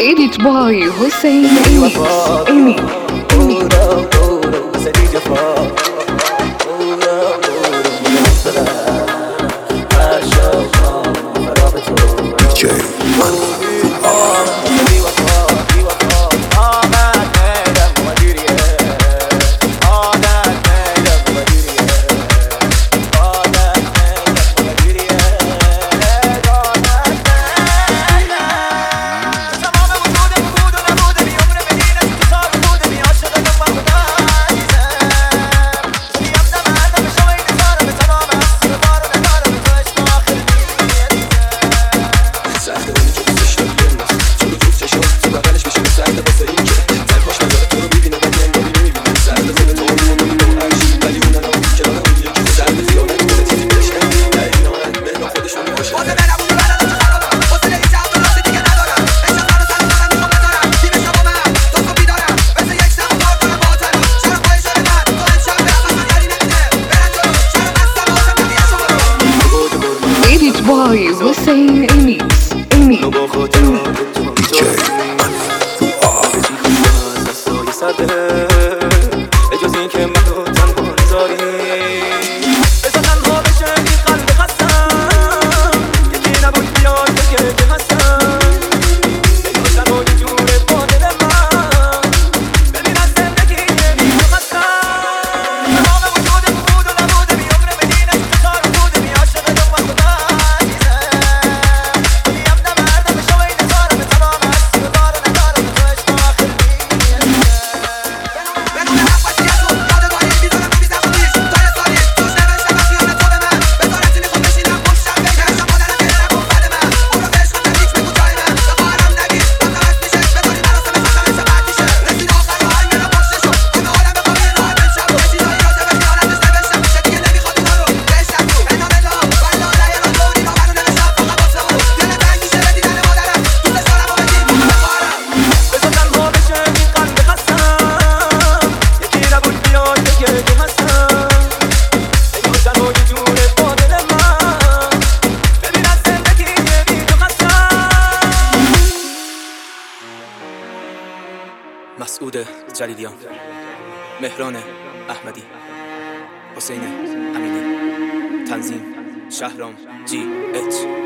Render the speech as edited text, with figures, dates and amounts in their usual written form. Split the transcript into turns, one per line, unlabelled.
Edit by Hussein Amy. Edit by Hussein Amy.
اجازه این که منو تنها نذاری بذار تنها بشه این قلب خستم یکی نبود بیاد بگه که هستم بگاشتن و یه جوره با دل من ببین از زندگی نمیدو خستم تمام وجود بود و نبوده بی عمر بدینه افتخار بوده بی عاشق دو وقت و عزیزه بیم نمردم به شوی نزارم به تمام هست به بار ندارم به تو عشق آخر مسعود جلیلیان، مهران احمدی، حسین امینی، تنظیم شهرام GH.